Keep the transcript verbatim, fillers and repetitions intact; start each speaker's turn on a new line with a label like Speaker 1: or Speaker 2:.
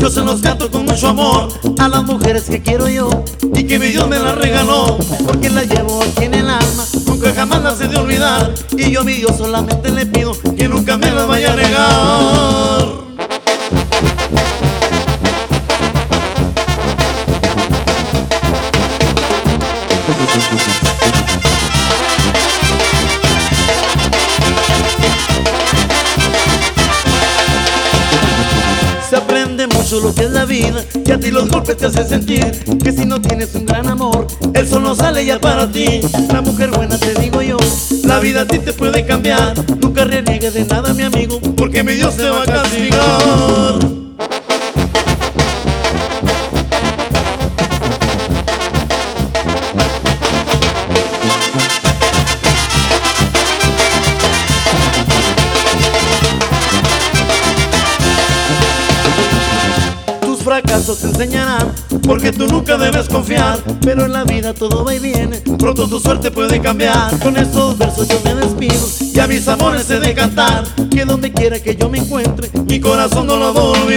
Speaker 1: Yo se los canto con mucho amor
Speaker 2: a las mujeres que quiero yo
Speaker 1: y que mi Dios me las regaló,
Speaker 2: porque las llevo aquí en el alma,
Speaker 1: nunca jamás las he de olvidar,
Speaker 2: y yo a mi Dios solamente le pido
Speaker 1: que nunca me las vaya a negar.
Speaker 2: Se aprende mucho lo que es la vida,
Speaker 1: Y a ti los golpes te hacen sentir
Speaker 2: que si no tienes un gran amor,
Speaker 1: el sol no sale ya para ti.
Speaker 2: la mujer buena te digo yo,
Speaker 1: La vida a ti te puede cambiar,
Speaker 2: nunca reniegues de nada mi amigo,
Speaker 1: porque mi Dios te va a castigar.
Speaker 2: tus fracasos te enseñarán,
Speaker 1: Porque tú nunca debes confiar,
Speaker 2: pero en la vida todo va y viene.
Speaker 1: pronto tu suerte puede cambiar.
Speaker 2: Con estos versos yo me despido,
Speaker 1: Y a mis amores he de cantar,
Speaker 2: que donde quiera que yo me encuentre,
Speaker 1: mi corazón no lo va a olvidar.